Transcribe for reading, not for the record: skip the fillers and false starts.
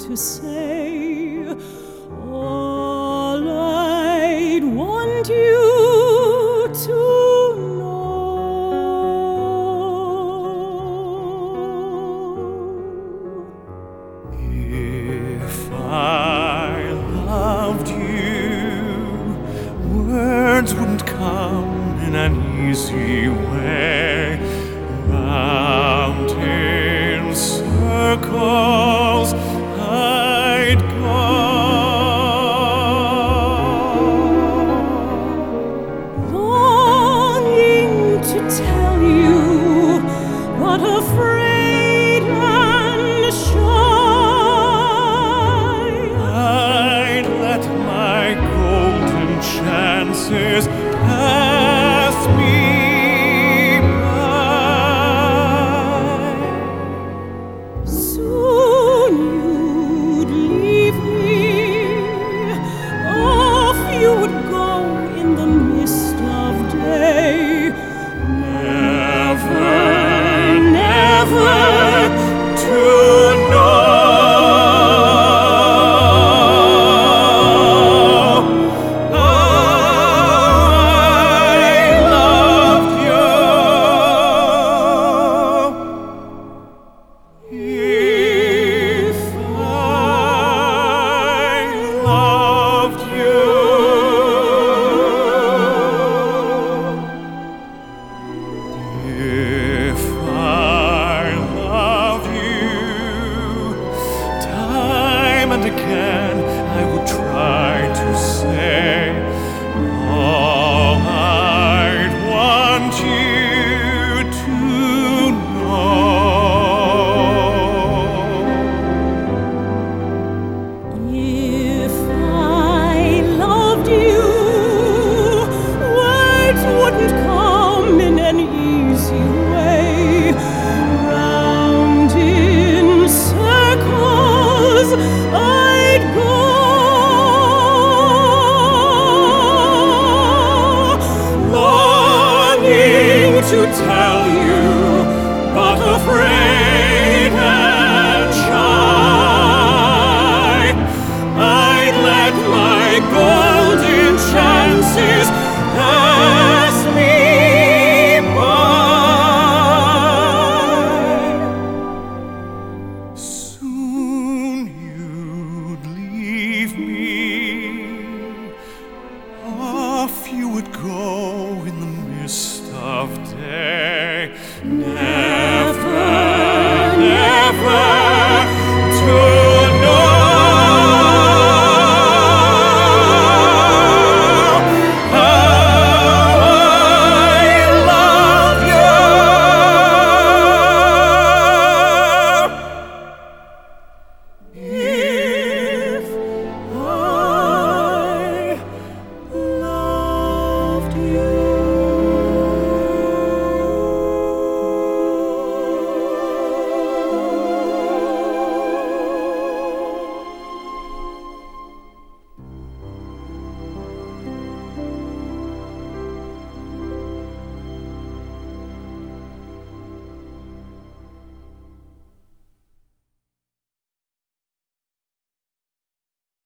to say. All I'd want you to know. If I loved you, words wouldn't come in an easy way. Round in circles I'd go, longing to tell you, but afraid and shy. I'd let my golden chances pass me by. Soon you'd leave me, off you would go in the mist of day. Never, never to know. I loved you. If I loved you. If I love you, time and again